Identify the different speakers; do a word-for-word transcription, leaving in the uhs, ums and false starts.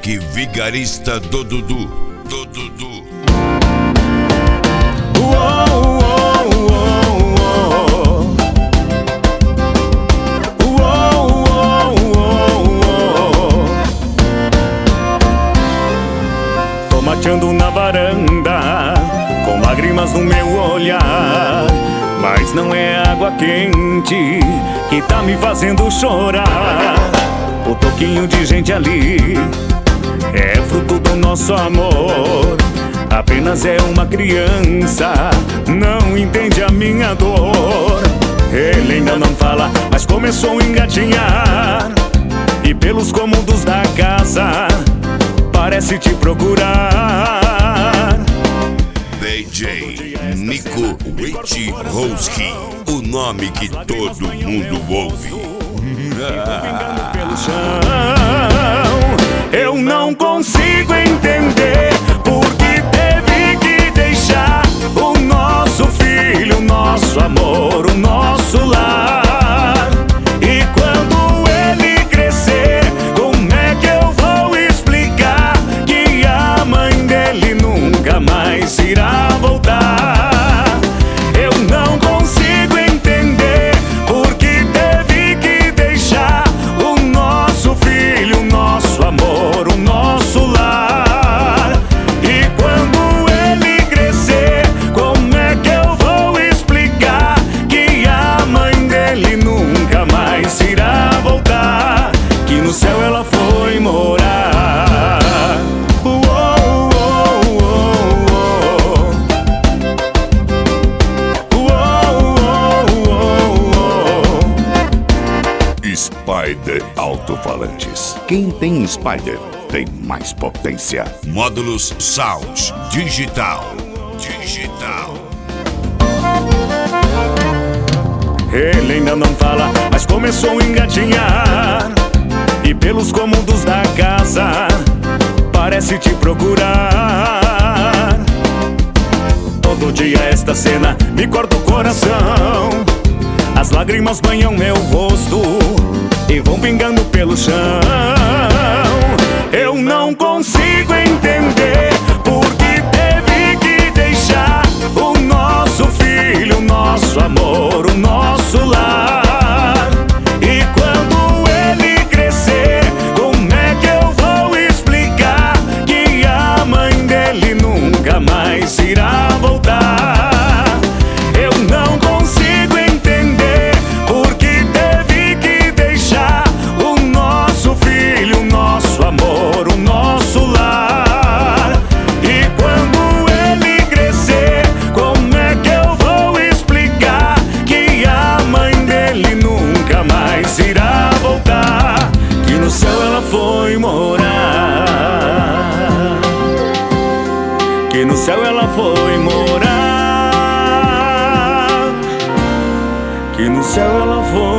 Speaker 1: Moleque vigarista do Dudu, do Dudu.
Speaker 2: Tô mateando na varanda, com lágrimas no meu olhar, mas não é água quente que tá me fazendo chorar. O toquinho de gente ali é fruto do nosso amor. Apenas é uma criança, não entende a minha dor. Ele ainda não fala, mas começou a engatinhar, e pelos cômodos da casa parece te procurar.
Speaker 1: D J Nico Wojciechowski, o nome que todo mundo ouve.
Speaker 2: Pelo chão, eu não consigo entender por que teve que deixar o nosso filho, o nosso amor, o nosso lar. E quando ele crescer, como é que eu vou explicar que a mãe dele nunca mais irá voltar? Eu não consigo entender por que teve que deixar o nosso filho, o nosso amor, o nosso lar. E quando ele crescer, como é que eu vou explicar que a mãe dele nunca mais irá voltar? Que no céu ela foi morar. Uou, uou, uou, uou. Uou, uou, uou.
Speaker 3: Spider Alto-Falantes. Quem tem Spider tem mais potência.
Speaker 1: Módulos Sound Digital. Digital.
Speaker 2: Ele ainda não fala, mas começou a engatinhar, e pelos cômodos da casa parece te procurar. Todo dia esta cena me corta o coração. As lágrimas banham meu rosto e vão pingando pelo chão. Eu não consigo entender por que teve que deixar o nosso filho, o nosso amor, o nosso lar. E quando ele crescer, como é que eu vou explicar que a mãe dele nunca mais irá voltar? Eu não consigo entender por que teve que deixar o nosso filho, o nosso amor, o nosso lar. E quando ele crescer, como é que eu vou explicar que a mãe dele nunca mais irá voltar? Que no céu ela foi morar. Que no céu ela foi morar. Que no céu ela foi